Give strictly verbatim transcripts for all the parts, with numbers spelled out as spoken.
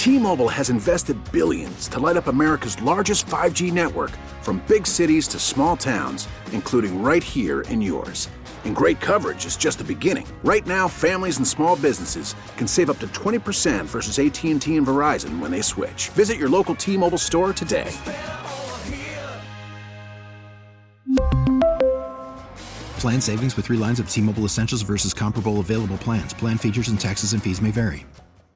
T-Mobile has invested billions to light up America's largest five G network, from big cities to small towns, including right here in yours. And great coverage is just the beginning. Right now, families and small businesses can save up to twenty percent versus A T and T and Verizon when they switch. Visit your local T-Mobile store today. Plan savings with three lines of T-Mobile Essentials versus comparable available plans. Plan features and taxes and fees may vary.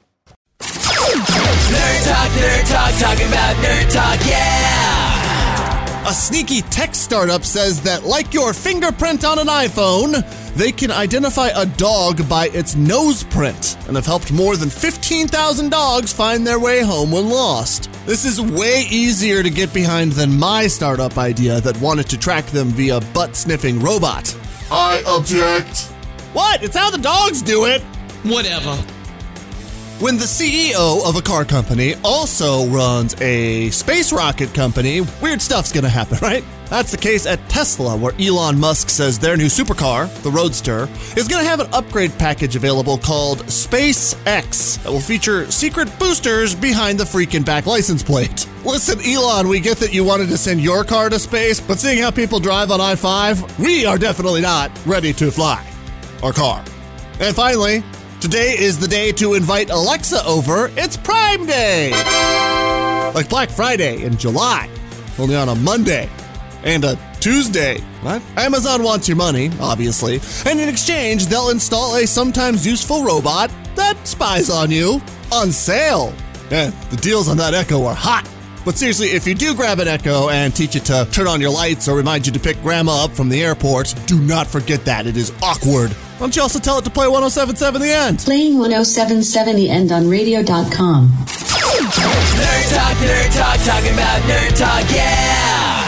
Nerd Talk, Nerd Talk, talking about Nerd Talk, yeah! A sneaky tech startup says that, like your fingerprint on an iPhone, they can identify a dog by its nose print and have helped more than fifteen thousand dogs find their way home when lost. This is way easier to get behind than my startup idea that wanted to track them via butt-sniffing robot. I object. What? It's how the dogs do it. Whatever. When the C E O of a car company also runs a space rocket company, weird stuff's gonna happen, right? That's the case at Tesla, where Elon Musk says their new supercar, the Roadster, is gonna have an upgrade package available called SpaceX that will feature secret boosters behind the freaking back license plate. Listen, Elon, we get that you wanted to send your car to space, but seeing how people drive on I five, we are definitely not ready to fly our car. And finally, today is the day to invite Alexa over. It's Prime Day! Like Black Friday in July, only on a Monday and a Tuesday. What? Amazon wants your money, obviously, and in exchange, they'll install a sometimes useful robot that spies on you on sale. And the deals on that Echo are hot. But seriously, if you do grab an Echo and teach it to turn on your lights or remind you to pick Grandma up from the airport, do not forget that. It is awkward. Why don't you also tell it to play one oh seven point seven The End? Playing one oh seven point seven The End on radio dot com. Nerd Talk, Nerd Talk, talking about Nerd Talk, yeah!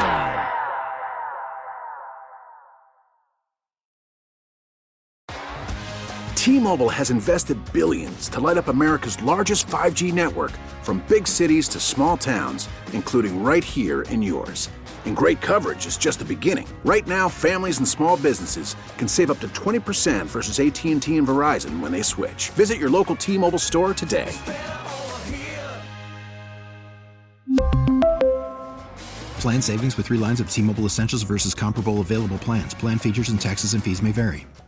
T-Mobile has invested billions to light up America's largest five G network, from big cities to small towns, including right here in yours. And great coverage is just the beginning. Right now, families and small businesses can save up to twenty percent versus A T and T and Verizon when they switch. Visit your local T-Mobile store today. Plan savings with three lines of T-Mobile Essentials versus comparable available plans. Plan features and taxes and fees may vary.